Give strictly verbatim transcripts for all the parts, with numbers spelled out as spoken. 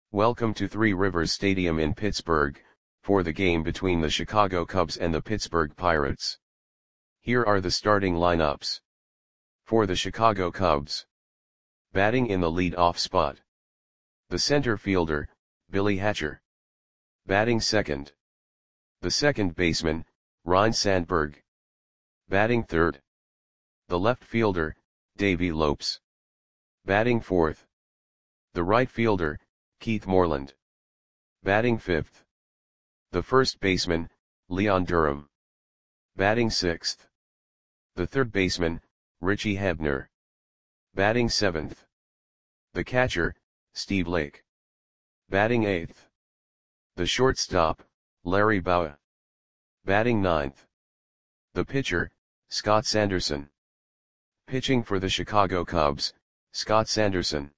Welcome to Three Rivers Stadium in Pittsburgh, for the game between the Chicago Cubs and the Pittsburgh Pirates. Here are the starting lineups. For the Chicago Cubs. Batting in the lead-off spot. The center fielder, Billy Hatcher. Batting second. The second baseman, Ryne Sandberg. Batting third. The left fielder, Davey Lopes. Batting fourth. The right fielder, Keith Moreland. Batting fifth. The first baseman, Leon Durham. Batting sixth. The third baseman, Richie Hebner. Batting seventh. The catcher, Steve Lake. Batting eighth. The shortstop, Larry Bowa. Batting ninth. The pitcher, Scott Sanderson. Pitching for the Chicago Cubs, Scott Sanderson.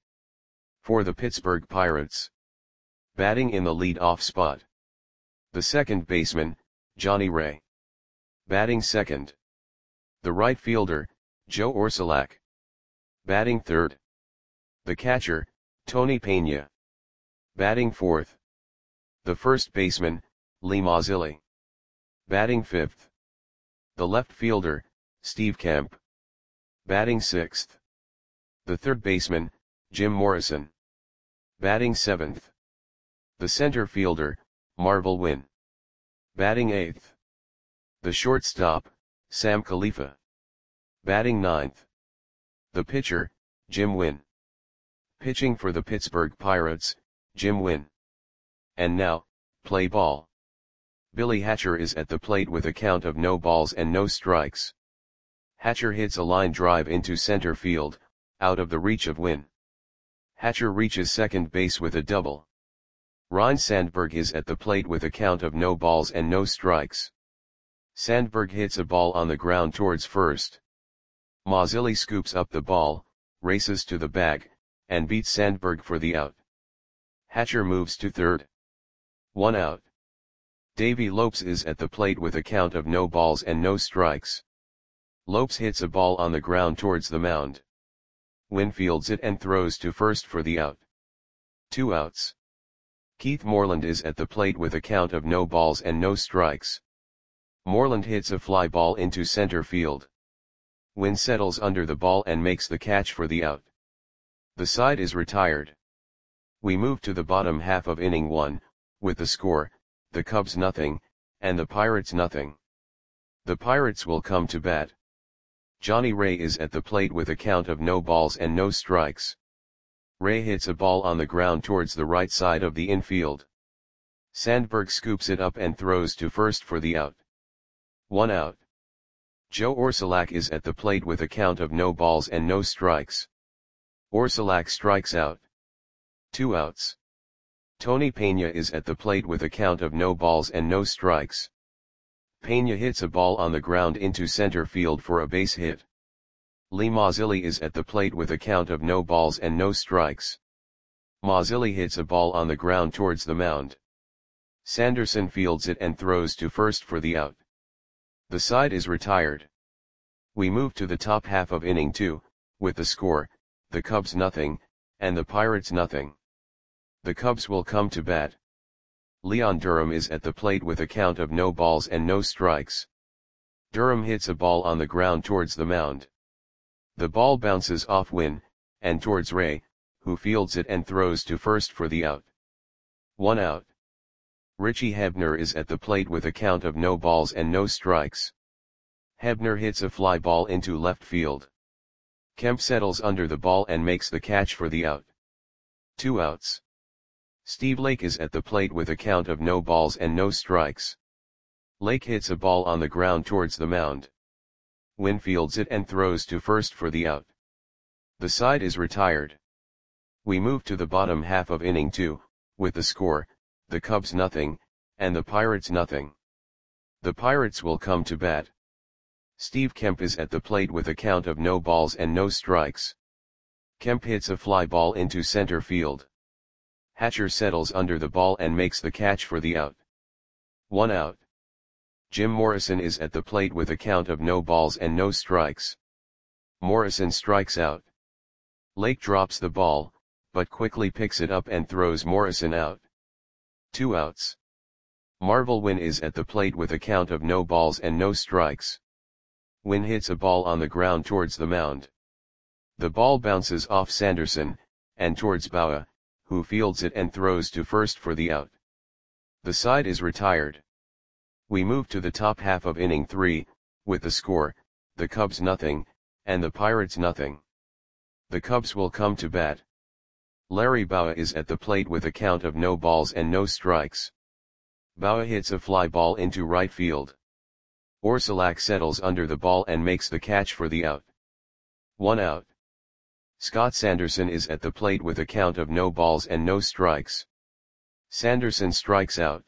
For the Pittsburgh Pirates. Batting in the lead-off spot. The second baseman, Johnny Ray. Batting second. The right fielder, Joe Orsulak. Batting third. The catcher, Tony Pena. Batting fourth. The first baseman, Lee Mazzilli. Batting fifth. The left fielder, Steve Kemp. Batting sixth. The third baseman, Jim Morrison. Batting seventh. The center fielder, Marvel Wynn. Batting eighth. The shortstop, Sam Khalifa. Batting ninth. The pitcher, Jim Wynn. Pitching for the Pittsburgh Pirates, Jim Wynn. And now, play ball. Billy Hatcher is at the plate with a count of no balls and no strikes. Hatcher hits a line drive into center field, out of the reach of Wynn. Hatcher reaches second base with a double. Ryne Sandberg is at the plate with a count of no balls and no strikes. Sandberg hits a ball on the ground towards first. Mazzilli scoops up the ball, races to the bag, and beats Sandberg for the out. Hatcher moves to third. One out. Davey Lopes is at the plate with a count of no balls and no strikes. Lopes hits a ball on the ground towards the mound. Wynn fields it and throws to first for the out. Two outs. Keith Moreland is at the plate with a count of no balls and no strikes. Moreland hits a fly ball into center field. Wynn settles under the ball and makes the catch for the out. The side is retired. We move to the bottom half of inning one, with the score, the Cubs nothing, and the Pirates nothing. The Pirates will come to bat. Johnny Ray is at the plate with a count of no balls and no strikes. Ray hits a ball on the ground towards the right side of the infield. Sandberg scoops it up and throws to first for the out. One out. Joe Orsulak is at the plate with a count of no balls and no strikes. Orsulak strikes out. Two outs. Tony Pena is at the plate with a count of no balls and no strikes. Pena hits a ball on the ground into center field for a base hit. Lee Mazzilli is at the plate with a count of no balls and no strikes. Mazzilli hits a ball on the ground towards the mound. Sanderson fields it and throws to first for the out. The side is retired. We move to the top half of inning two, with the score, the Cubs nothing, and the Pirates nothing. The Cubs will come to bat. Leon Durham is at the plate with a count of no balls and no strikes. Durham hits a ball on the ground towards the mound. The ball bounces off Wynn, and towards Ray, who fields it and throws to first for the out. One out. Richie Hebner is at the plate with a count of no balls and no strikes. Hebner hits a fly ball into left field. Kemp settles under the ball and makes the catch for the out. Two outs. Steve Lake is at the plate with a count of no balls and no strikes. Lake hits a ball on the ground towards the mound. Wynn fields it and throws to first for the out. The side is retired. We move to the bottom half of inning two, with the score, the Cubs nothing, and the Pirates nothing. The Pirates will come to bat. Steve Kemp is at the plate with a count of no balls and no strikes. Kemp hits a fly ball into center field. Hatcher settles under the ball and makes the catch for the out. One out. Jim Morrison is at the plate with a count of no balls and no strikes. Morrison strikes out. Lake drops the ball, but quickly picks it up and throws Morrison out. Two outs. Marvel Wynn is at the plate with a count of no balls and no strikes. Wynn hits a ball on the ground towards the mound. The ball bounces off Sanderson, and towards Bauer, who fields it and throws to first for the out. The side is retired. We move to the top half of inning three, with the score, the Cubs nothing, and the Pirates nothing. The Cubs will come to bat. Larry Bauer is at the plate with a count of no balls and no strikes. Bauer hits a fly ball into right field. Orsulak settles under the ball and makes the catch for the out. One out. Scott Sanderson is at the plate with a count of no balls and no strikes. Sanderson strikes out.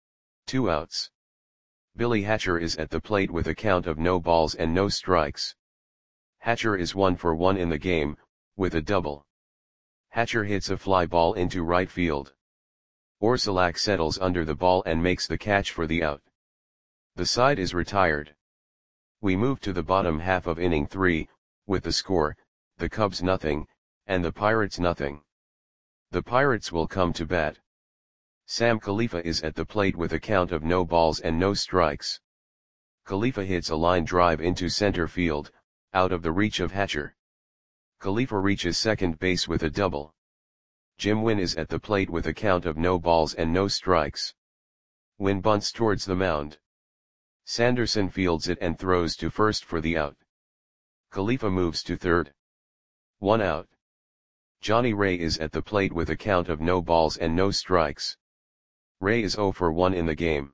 Two outs. Billy Hatcher is at the plate with a count of no balls and no strikes. Hatcher is one for one in the game, with a double. Hatcher hits a fly ball into right field. Orsulak settles under the ball and makes the catch for the out. The side is retired. We move to the bottom half of inning three, with the score, the Cubs nothing, and the Pirates nothing. The Pirates will come to bat. Sam Khalifa is at the plate with a count of no balls and no strikes. Khalifa hits a line drive into center field, out of the reach of Hatcher. Khalifa reaches second base with a double. Jim Wynn is at the plate with a count of no balls and no strikes. Wynn bunts towards the mound. Sanderson fields it and throws to first for the out. Khalifa moves to third. One out. Johnny Ray is at the plate with a count of no balls and no strikes. Ray is zero for one in the game.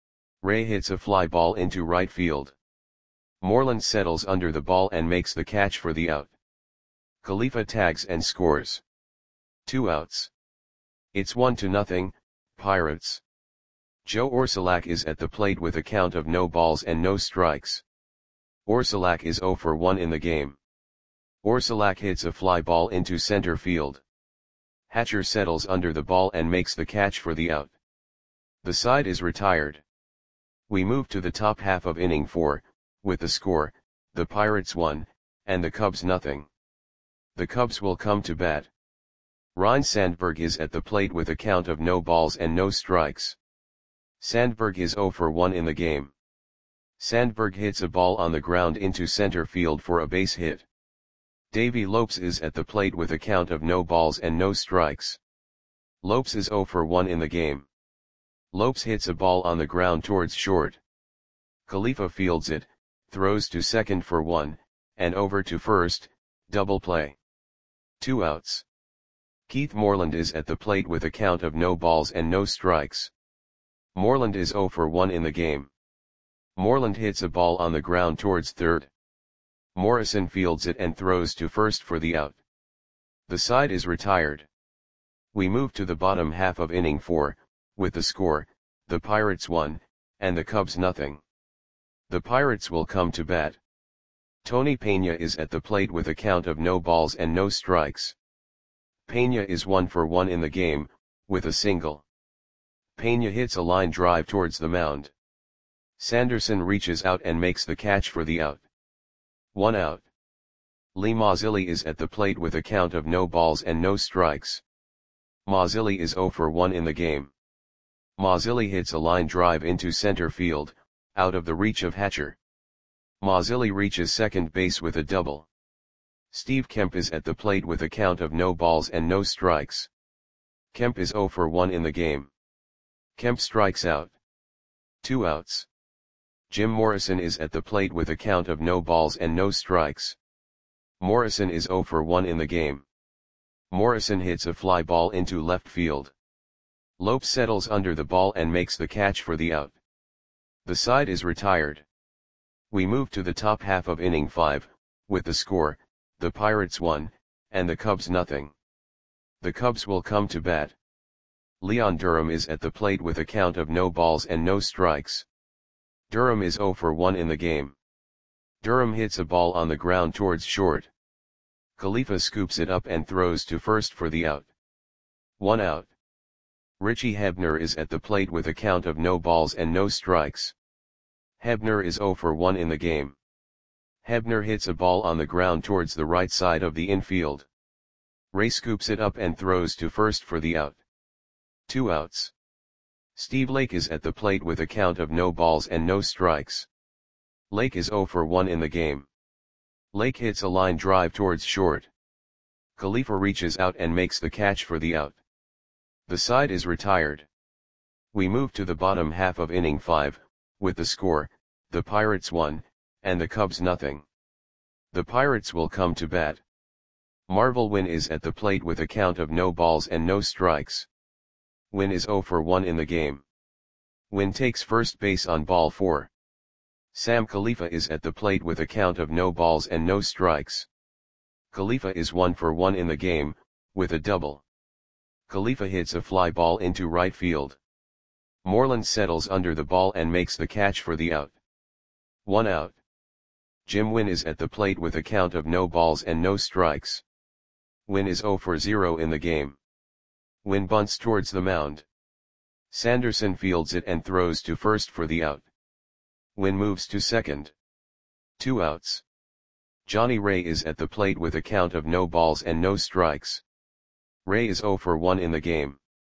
Ray hits a fly ball into right field. Moreland settles under the ball and makes the catch for the out. Khalifa tags and scores. Two outs. It's one to nothing, Pirates. Joe Orsulak is at the plate with a count of no balls and no strikes. Orsulak is zero for one in the game. Orsulak hits a fly ball into center field. Hatcher settles under the ball and makes the catch for the out. The side is retired. We move to the top half of inning four, with the score, the Pirates one, and the Cubs nothing. The Cubs will come to bat. Ryne Sandberg is at the plate with a count of no balls and no strikes. Sandberg is zero for one in the game. Sandberg hits a ball on the ground into center field for a base hit. Davey Lopes is at the plate with a count of no balls and no strikes. Lopes is zero for one in the game. Lopes hits a ball on the ground towards short. Khalifa fields it, throws to second for one, and over to first, double play. Two outs. Keith Moreland is at the plate with a count of no balls and no strikes. Moreland is zero for one in the game. Moreland hits a ball on the ground towards third. Morrison fields it and throws to first for the out. The side is retired. We move to the bottom half of inning four, with the score, the Pirates one, and the Cubs nothing. The Pirates will come to bat. Tony Pena is at the plate with a count of no balls and no strikes. Pena is one for one in the game, with a single. Pena hits a line drive towards the mound. Sanderson reaches out and makes the catch for the out. One out. Lee Mazzilli is at the plate with a count of no balls and no strikes. Mazzilli is zero for one in the game. Mazzilli hits a line drive into center field, out of the reach of Hatcher. Mazzilli reaches second base with a double. Steve Kemp is at the plate with a count of no balls and no strikes. Kemp is zero for one in the game. Kemp strikes out. Two outs. Jim Morrison is at the plate with a count of no balls and no strikes. Morrison is zero for one in the game. Morrison hits a fly ball into left field. Lopes settles under the ball and makes the catch for the out. The side is retired. We move to the top half of inning five, with the score, the Pirates one, and the Cubs nothing. The Cubs will come to bat. Leon Durham is at the plate with a count of no balls and no strikes. Durham is zero for one in the game. Durham hits a ball on the ground towards short. Khalifa scoops it up and throws to first for the out. One out. Richie Hebner is at the plate with a count of no balls and no strikes. Hebner is zero for one in the game. Hebner hits a ball on the ground towards the right side of the infield. Ray scoops it up and throws to first for the out. Two outs. Steve Lake is at the plate with a count of no balls and no strikes. Lake is oh for one in the game. Lake hits a line drive towards short. Khalifa reaches out and makes the catch for the out. The side is retired. We move to the bottom half of inning five, with the score, the Pirates one, and the Cubs nothing. The Pirates will come to bat. Marvel Wynn is at the plate with a count of no balls and no strikes. Wynn is oh for one in the game. Wynn takes first base on ball four. Sam Khalifa is at the plate with a count of no balls and no strikes. Khalifa is one for one in the game, with a double. Khalifa hits a fly ball into right field. Moreland settles under the ball and makes the catch for the out. One out. Jim Wynn is at the plate with a count of no balls and no strikes. Wynn is oh for zero in the game. Wynn bunts towards the mound. Sanderson fields it and throws to first for the out. Wynn moves to second. Two outs. Johnny Ray is at the plate with a count of no balls and no strikes. Ray is oh for one in the game.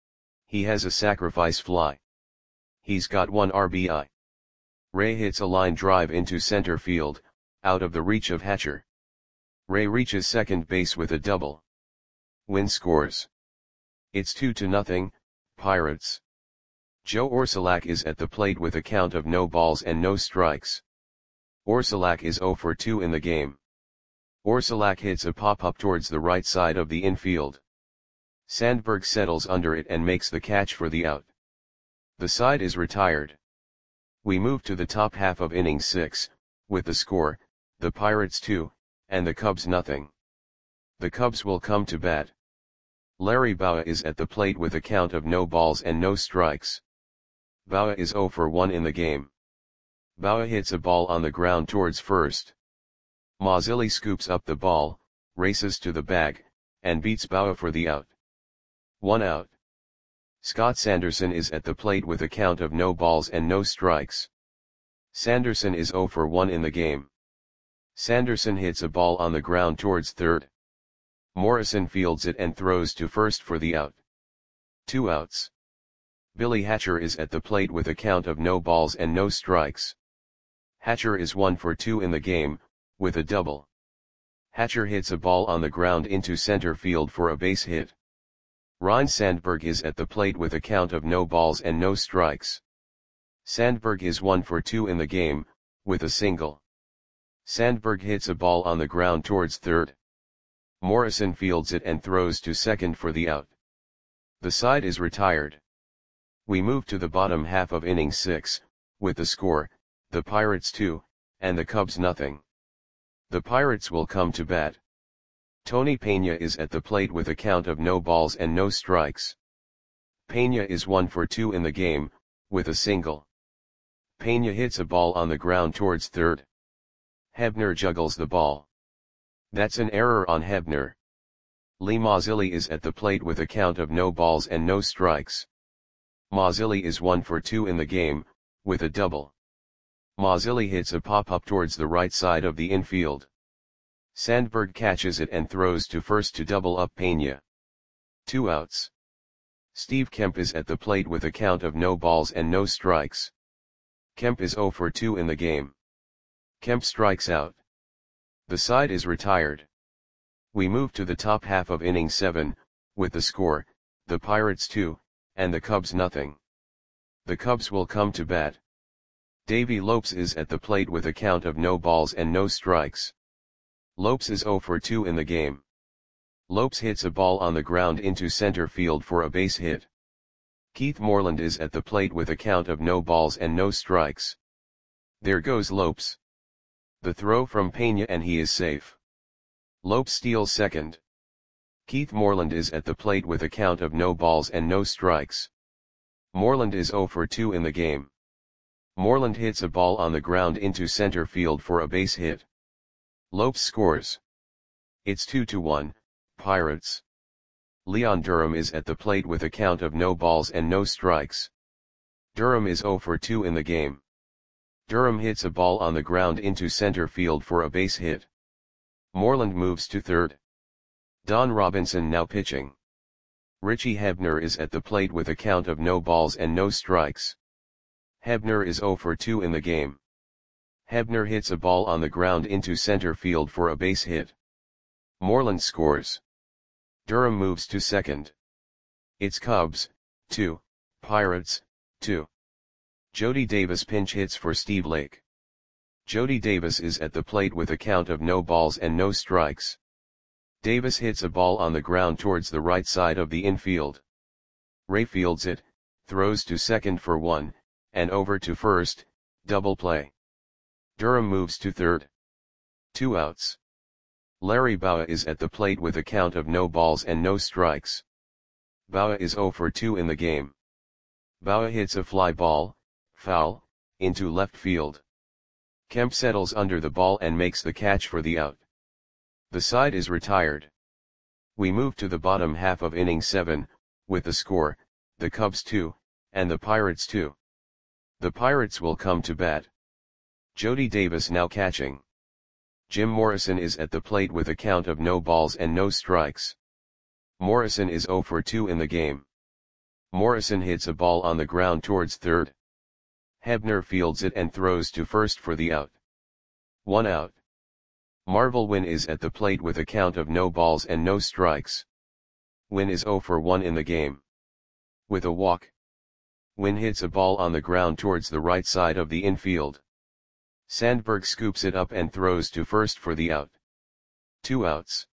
He has a sacrifice fly. He's got one R B I. Ray hits a line drive into center field, out of the reach of Hatcher. Ray reaches second base with a double. Wynn scores. It's two to nothing, Pirates. Joe Orsulak is at the plate with a count of no balls and no strikes. Orsulak is oh for two in the game. Orsulak hits a pop-up towards the right side of the infield. Sandberg settles under it and makes the catch for the out. The side is retired. We move to the top half of inning six, with the score, the Pirates two, and the Cubs nothing. The Cubs will come to bat. Larry Bowa is at the plate with a count of no balls and no strikes. Bowa is oh for one in the game. Bowa hits a ball on the ground towards first. Mazzilli scoops up the ball, races to the bag, and beats Bowa for the out. One out. Scott Sanderson is at the plate with a count of no balls and no strikes. Sanderson is oh for one in the game. Sanderson hits a ball on the ground towards third. Morrison fields it and throws to first for the out. Two outs. Billy Hatcher is at the plate with a count of no balls and no strikes. Hatcher is one for two in the game, with a double. Hatcher hits a ball on the ground into center field for a base hit. Ryne Sandberg is at the plate with a count of no balls and no strikes. Sandberg is one for two in the game, with a single. Sandberg hits a ball on the ground towards third. Morrison fields it and throws to second for the out. The side is retired. We move to the bottom half of inning six, with the score, the Pirates two, and the Cubs nothing. The Pirates will come to bat. Tony Peña is at the plate with a count of no balls and no strikes. Peña is one for two in the game, with a single. Peña hits a ball on the ground towards third. Hebner juggles the ball. That's an error on Hebner. Lee Mazzilli is at the plate with a count of no balls and no strikes. Mazzilli is one for two in the game, with a double. Mazzilli hits a pop-up towards the right side of the infield. Sandberg catches it and throws to first to double up Peña. Two outs. Steve Kemp is at the plate with a count of no balls and no strikes. Kemp is oh for two in the game. Kemp strikes out. The side is retired. We move to the top half of inning seven, with the score, the Pirates two, and the Cubs nothing. The Cubs will come to bat. Davey Lopes is at the plate with a count of no balls and no strikes. Lopes is oh for two in the game. Lopes hits a ball on the ground into center field for a base hit. Keith Moreland is at the plate with a count of no balls and no strikes. There goes Lopes. The throw from Peña and he is safe. Lopes steals second. Keith Moreland is at the plate with a count of no balls and no strikes. Moreland is oh for two in the game. Moreland hits a ball on the ground into center field for a base hit. Lopes scores. It's two to one, Pirates. Leon Durham is at the plate with a count of no balls and no strikes. Durham is oh for two in the game. Durham hits a ball on the ground into center field for a base hit. Moreland moves to third. Don Robinson now pitching. Richie Hebner is at the plate with a count of no balls and no strikes. Hebner is zero for two in the game. Hebner hits a ball on the ground into center field for a base hit. Moreland scores. Durham moves to second. It's Cubs, two, Pirates, two. Jody Davis pinch hits for Steve Lake. Jody Davis is at the plate with a count of no balls and no strikes. Davis hits a ball on the ground towards the right side of the infield. Ray fields it, throws to second for one, and over to first, double play. Durham moves to third. Two outs. Larry Bowa is at the plate with a count of no balls and no strikes. Bowa is zero for two in the game. Bowa hits a fly ball, foul, into left field. Kemp settles under the ball and makes the catch for the out. The side is retired. We move to the bottom half of inning seven, with the score, the Cubs two, and the Pirates two. The Pirates will come to bat. Jody Davis now catching. Jim Morrison is at the plate with a count of no balls and no strikes. Morrison is zero for two in the game. Morrison hits a ball on the ground towards third. Hebner fields it and throws to first for the out. One out. Marvel Wynn is at the plate with a count of no balls and no strikes. Wynn is zero for one in the game. With a walk. Wynn hits a ball on the ground towards the right side of the infield. Sandberg scoops it up and throws to first for the out. Two outs.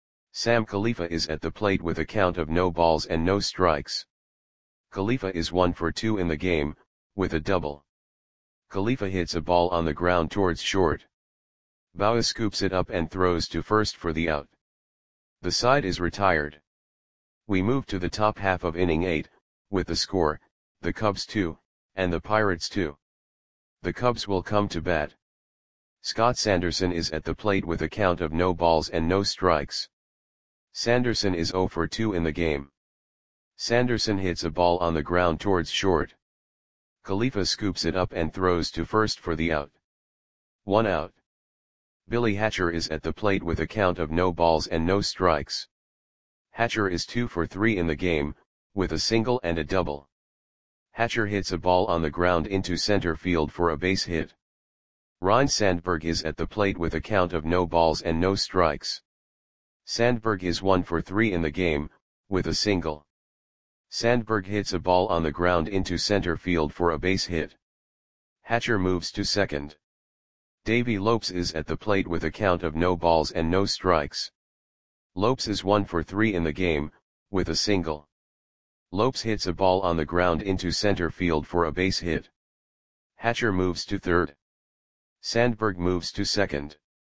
Sam Khalifa is at the plate with a count of no balls and no strikes. Khalifa is one for two in the game, with a double. Khalifa hits a ball on the ground towards short. Bowa scoops it up and throws to first for the out. The side is retired. We move to the top half of inning eight, with the score, the Cubs two, and the Pirates two. The Cubs will come to bat. Scott Sanderson is at the plate with a count of no balls and no strikes. Sanderson is zero for two in the game. Sanderson hits a ball on the ground towards short. Khalifa scoops it up and throws to first for the out. One out. Billy Hatcher is at the plate with a count of no balls and no strikes. Hatcher is two for three in the game, with a single and a double. Hatcher hits a ball on the ground into center field for a base hit. Ryne Sandberg is at the plate with a count of no balls and no strikes. Sandberg is one for three in the game, with a single. Sandberg hits a ball on the ground into center field for a base hit. Hatcher moves to second. Davey Lopes is at the plate with a count of no balls and no strikes. Lopes is one for three in the game, with a single. Lopes hits a ball on the ground into center field for a base hit. Hatcher moves to third. Sandberg moves to second.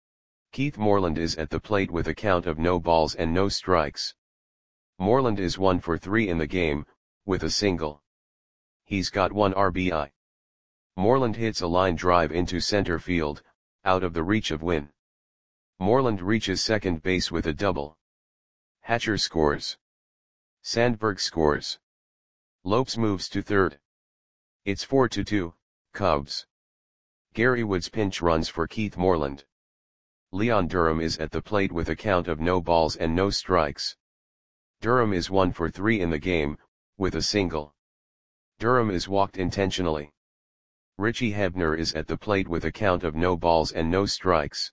Keith Moreland is at the plate with a count of no balls and no strikes. Moreland is one for three in the game, with a single. He's got one R B I. Moreland hits a line drive into center field, out of the reach of Wynn. Moreland reaches second base with a double. Hatcher scores. Sandberg scores. Lopes moves to third. It's four to two, Cubs. Gary Woods pinch runs for Keith Moreland. Leon Durham is at the plate with a count of no balls and no strikes. Durham is one for three in the game, with a single. Durham is walked intentionally. Richie Hebner is at the plate with a count of no balls and no strikes.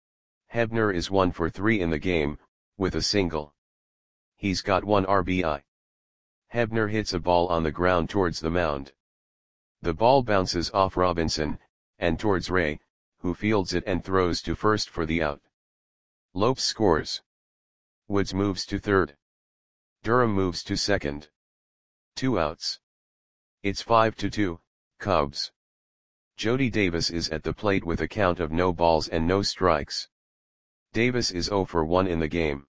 Hebner is one for three in the game, with a single. He's got one R B I. Hebner hits a ball on the ground towards the mound. The ball bounces off Robinson, and towards Ray, who fields it and throws to first for the out. Lopes scores. Woods moves to third. Durham moves to second. Two outs. It's five to two, Cubs. Jody Davis is at the plate with a count of no balls and no strikes. Davis is zero for one in the game.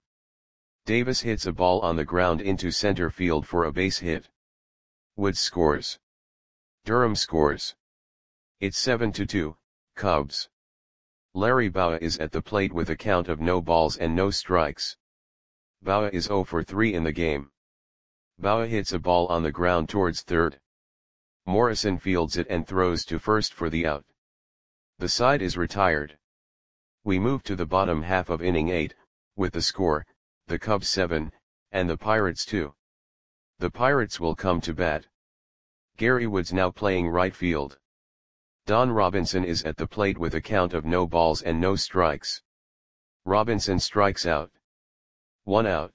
Davis hits a ball on the ground into center field for a base hit. Woods scores. Durham scores. It's seven to two, Cubs. Larry Bowa is at the plate with a count of no balls and no strikes. Bowa is zero for three in the game. Bowa hits a ball on the ground towards third. Morrison fields it and throws to first for the out. The side is retired. We move to the bottom half of inning eight, with the score, the Cubs seven, and the Pirates two. The Pirates will come to bat. Gary Woods now playing right field. Don Robinson is at the plate with a count of no balls and no strikes. Robinson strikes out. One out.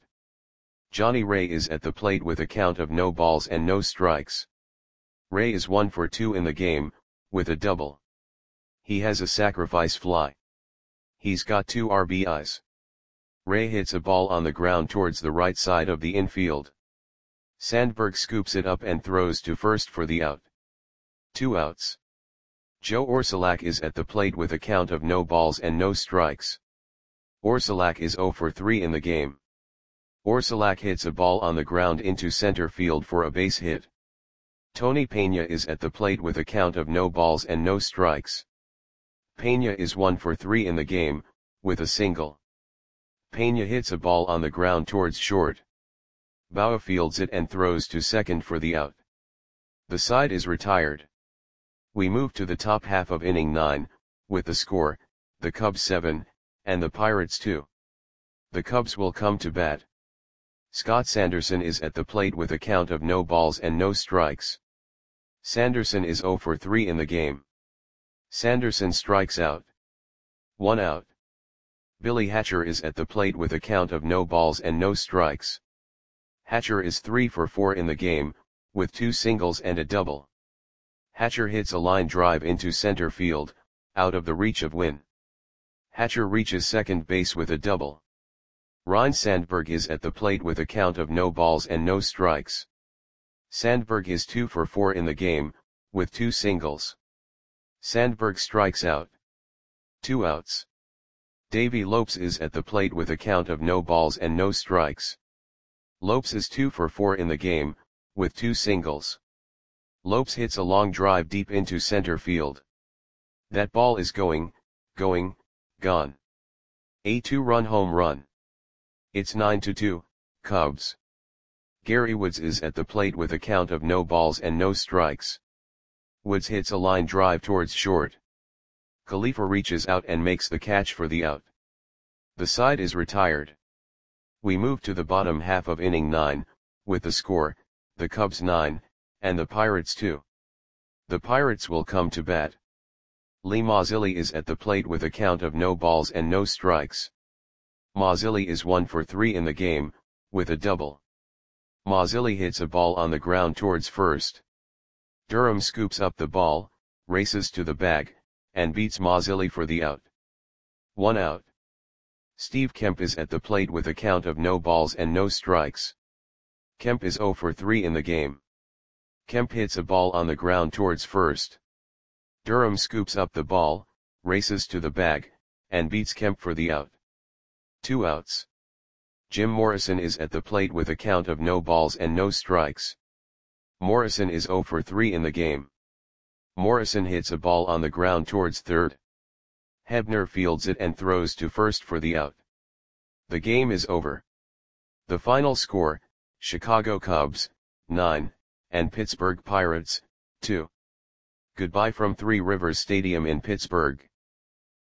Johnny Ray is at the plate with a count of no balls and no strikes. Ray is one for two in the game, with a double. He has a sacrifice fly. He's got two R B Is. Ray hits a ball on the ground towards the right side of the infield. Sandberg scoops it up and throws to first for the out. Two outs. Joe Orsulak is at the plate with a count of no balls and no strikes. Orsulak is zero for three in the game. Orsulak hits a ball on the ground into center field for a base hit. Tony Peña is at the plate with a count of no balls and no strikes. Peña is one for three in the game, with a single. Peña hits a ball on the ground towards short. Bauer fields it and throws to second for the out. The side is retired. We move to the top half of inning nine, with the score, the Cubs seven, and the Pirates two. The Cubs will come to bat. Scott Sanderson is at the plate with a count of no balls and no strikes. Sanderson is zero for three in the game. Sanderson strikes out. One out. Billy Hatcher is at the plate with a count of no balls and no strikes. Hatcher is three for four in the game, with two singles and a double. Hatcher hits a line drive into center field, out of the reach of Wynn. Hatcher reaches second base with a double. Ryne Sandberg is at the plate with a count of no balls and no strikes. Sandberg is two for four in the game, with two singles. Sandberg strikes out. Two outs. Davey Lopes is at the plate with a count of no balls and no strikes. Lopes is two for four in the game, with two singles. Lopes hits a long drive deep into center field. That ball is going, going, gone. A two-run home run. It's nine to two, Cubs. Gary Woods is at the plate with a count of no balls and no strikes. Woods hits a line drive towards short. Khalifa reaches out and makes the catch for the out. The side is retired. We move to the bottom half of inning nine, with the score, the Cubs nine, and the Pirates two. The Pirates will come to bat. Lee Mazzilli is at the plate with a count of no balls and no strikes. Mazzilli is one for three in the game, with a double. Mazzilli hits a ball on the ground towards first. Durham scoops up the ball, races to the bag, and beats Mazzilli for the out. One out. Steve Kemp is at the plate with a count of no balls and no strikes. Kemp is zero for three in the game. Kemp hits a ball on the ground towards first. Durham scoops up the ball, races to the bag, and beats Kemp for the out. Two outs. Jim Morrison is at the plate with a count of no balls and no strikes. Morrison is zero for three in the game. Morrison hits a ball on the ground towards third. Hebner fields it and throws to first for the out. The game is over. The final score, Chicago Cubs, nine, and Pittsburgh Pirates, two. Goodbye from Three Rivers Stadium in Pittsburgh.